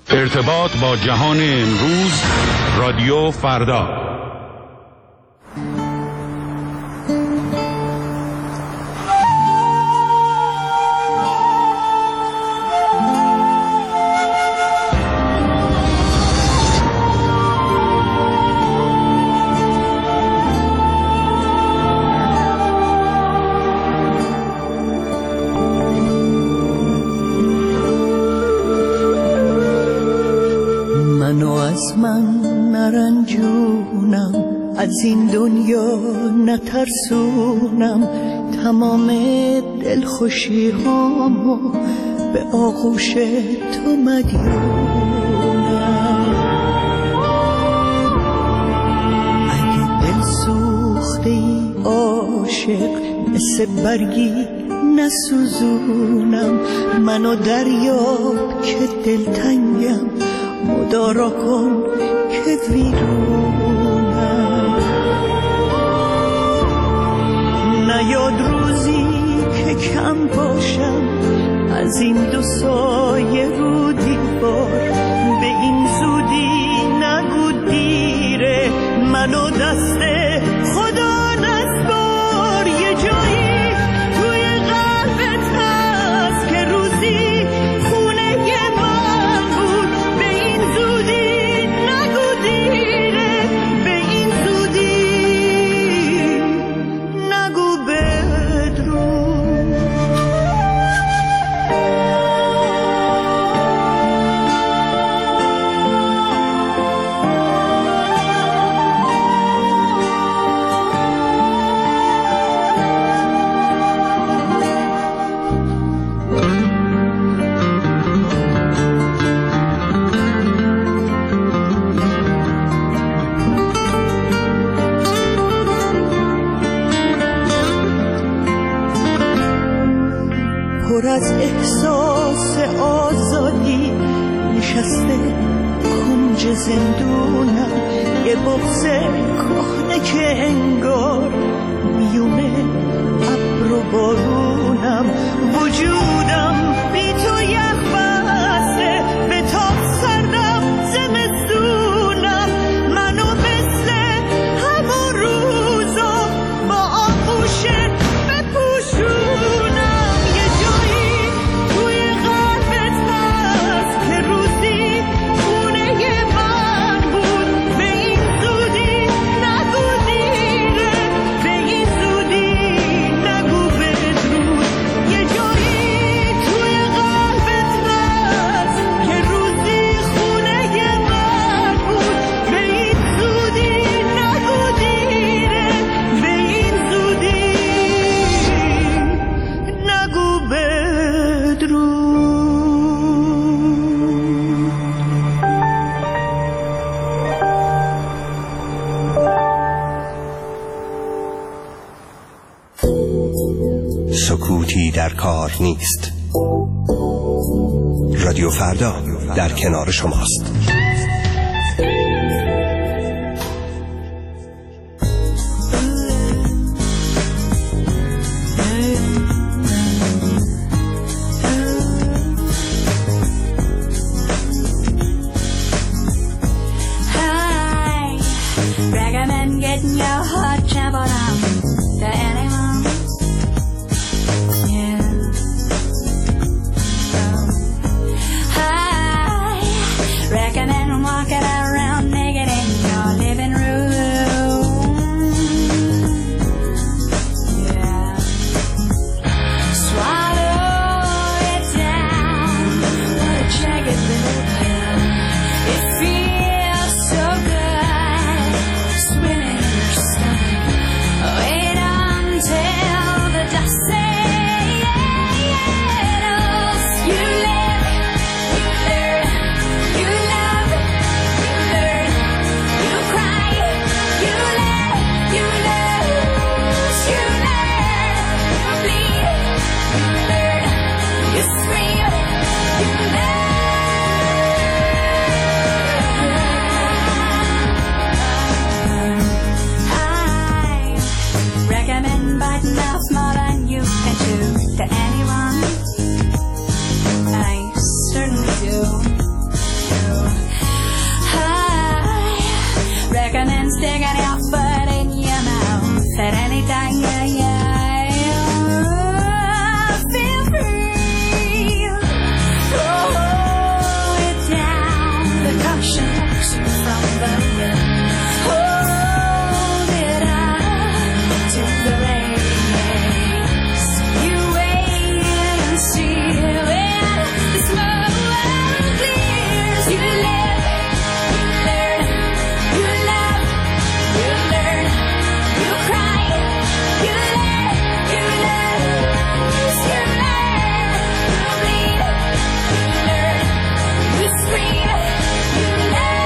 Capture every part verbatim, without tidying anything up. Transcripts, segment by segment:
ارتباط با جهان امروز، رادیو فردا. از این دنیا نترسونم، تمام دلخوشی هامو به آغوش تو مدیونم. اگه دل سوخته ای عاشق، مثل برگی نسوزونم. منو دریاب که دلتنگم، مدارا کن که ویرونم. نیاد روزی که کم باشم از این دو سایه رو دیوار، به این زودی نگو دیره، منو دست خدا نسپار. یه جایی توی قلبت هست که روزی خونه من بود، به این زودی نگو دیره، به این زودی نگو بدرود. پر از احساس آزادی نشسته کنج زندونم، یه بغض کهنه که انگار میونه ابر و بارونم. وجودم بی تو یخ بسته، به تاب سردم زمستونم. منو مثل همون روزا با آغوشت بپوشونم. سکوتی در کار نیست. رادیو فردا در کنار شماست. I recommend sticking your foot in your mouth at any time. Yeah, yeah, yeah. Feel free. Hold it down. The caution knocks you from the rim. Hold it up to the race. You wait and see when the smoke clears. You live, you learn, you love, you learn, you cry, you learn, you lose, you learn, you bleed, you learn, you scream, you learn.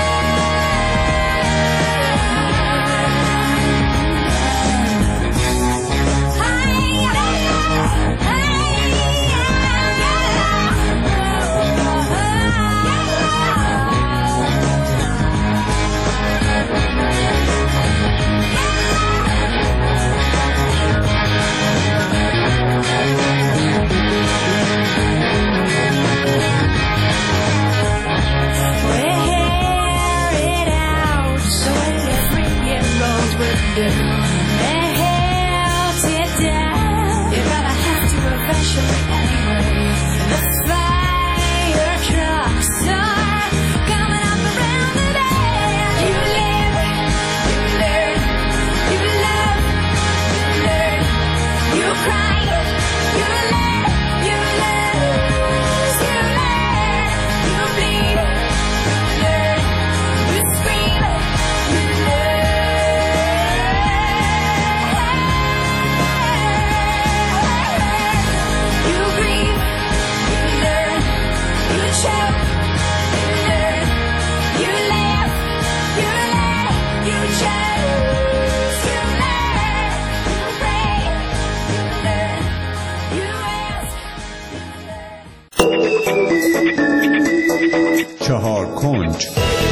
چهار کنج.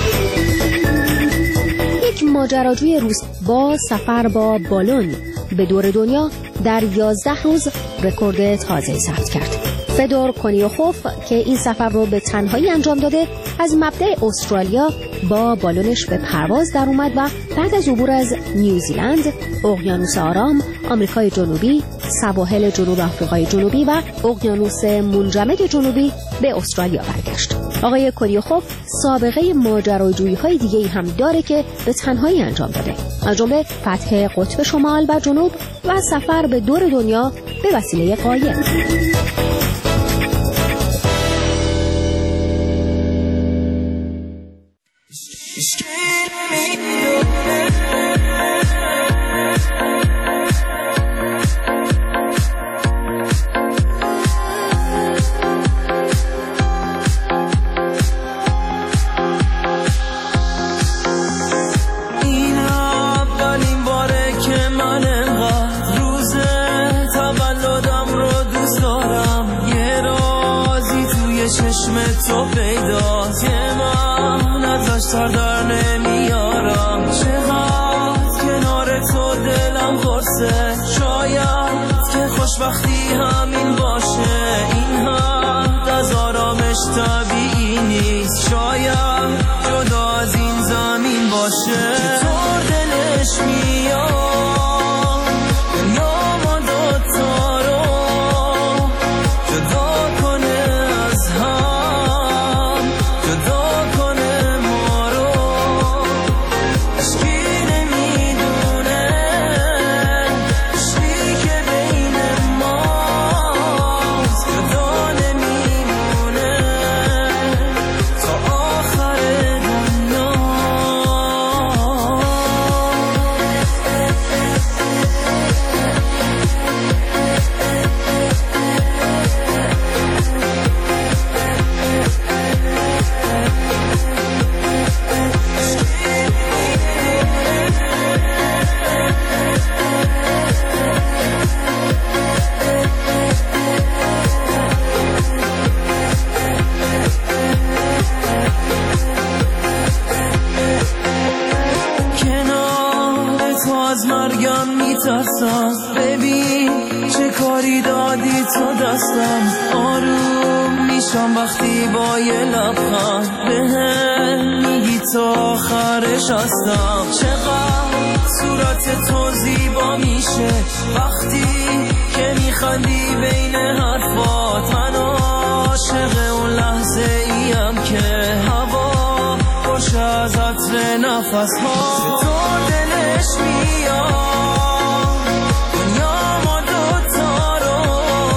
یک ماجراجوی روس با سفر با بالون به دور دنیا در یازده روز رکورد تازه ثبت کرد. فدور کنیوخوف که این سفر رو به تنهایی انجام داده، از مبدأ استرالیا با بالونش به پرواز در اومد و بعد از عبور از نیوزیلند، اقیانوس آرام، آمریکای جنوبی، سواحل جنوب آفریقای جنوبی و اقیانوس منجمد جنوبی به استرالیا برگشت. آقای کنیوخوف سابقه ماجراجویی‌های دیگه‌ای هم داره که به تنهایی انجام داده، از جمله فتح قطب شمال و جنوب و سفر به دور دنیا به وسیله قایق. تو پیداست که من ازش سر در نمیارم، چقدر کنار تو دلم قرصه، شاید که خوشبختی همین باشه، این حد از آرامش طبیعی نیست، شاید جدا از این زمین باشه. چطور دلش میاد یا ما دوتا رو جدا کنه از هم، جدا کنه ما رو، اشکی نمیدونه اشکی که بین ماست، جدا نمیمونه تا آخر دنیا. کنار تو از مرگم میترسم، ببین چه کاری دادی تو دستم، آروم میشم وقتی با یه لبخند بهم میگی تا آخرش هستم. چقدر صورت تو زیبا میشه وقتی که میخندی بین حرفات. من عاشق اون لحظه ایم که هوا خوش از عطر نفس ها تو دلش میاد دنیا ما دوتا رو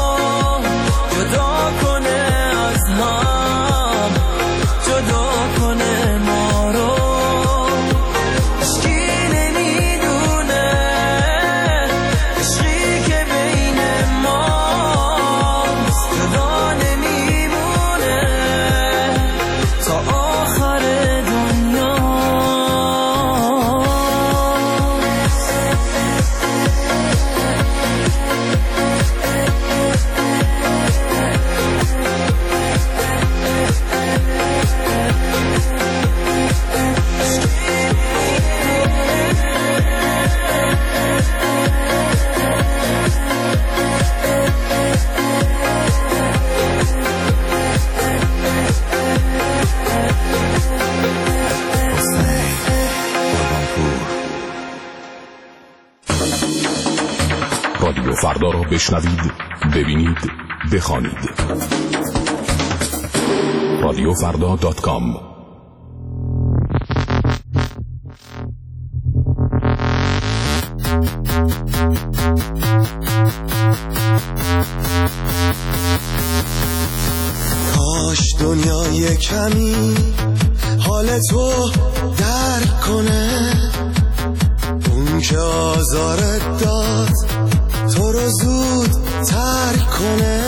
جدا کنه از هم، جدا کنه ما رو. عشقی نمیدونه عشقی که بین ماست جدا نمیمونه تا آخر دنیا. رادیو فردا را بشنوید، ببینید، بخوانید. رادیو فردا دات کام. کاش دنیای کمی حال تو درک کنه، اون که آزارت داد تو رو زود ترک کنه.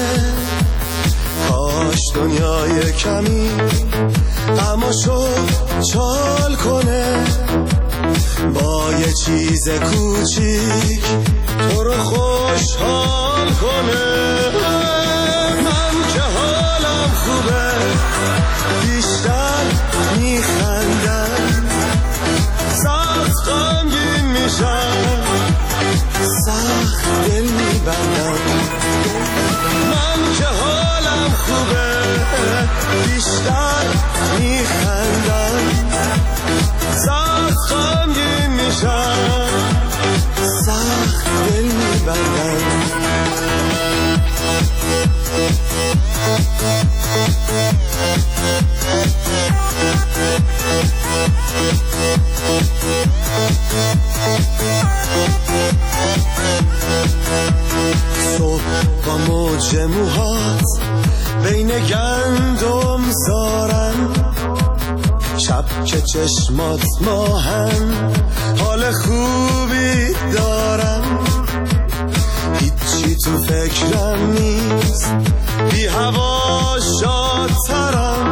کاش دنیای کمی غماشو چال کنه، با یه چیز کوچیک تو رو خوشحال کنه. من که حالم خوبه بیشتر میخندم، سخت غمگین میشم، سخت دل میبندم. من که حالم خوبه بیشتر میخندم، سخت غمگین میشم، سخت دل میبندم. صبح با موج موهات بین گندم زارم، شب که چشمات ماهم حال خوبی دارم. هیچی تو فکرم نیست، بی هوا شادترم،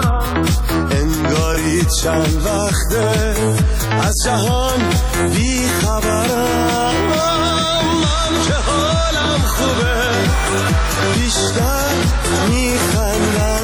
انگاری چند وقته از جهان بی خبرم. من که حالم خوبه بیشتر میخندم،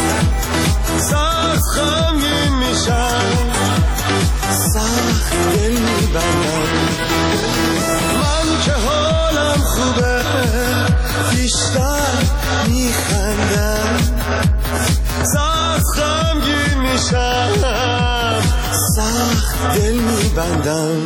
سخت غمگین میشم، سخت دل میبندم. من که حالم خوبه بیشتر میخندم، سخت غمگین میشم، سخت دل میبندم.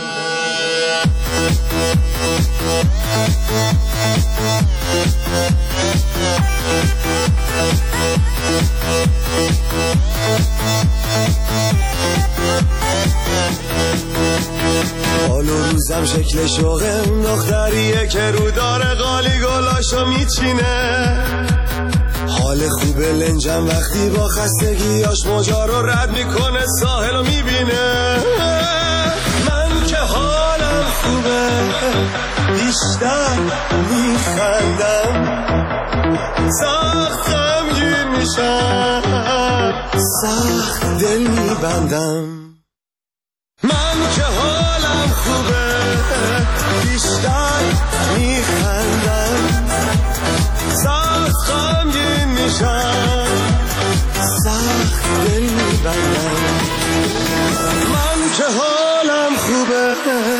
حال و روزم شکل شوقم دختریه که رو داره قالی گلاشو میچینه. حال خوب لنجم وقتی با خستگیاش موجا رو رد میکنه، ساحل رو میبینه. من که حالم خوبه بیشتر میخندم، سخت غمگین میشم، سخت دل میبندم. من که حالم خوبه بیشتر میخندم، سخت غمگین میشم، سخت دل میبندم. من که حالم خوبه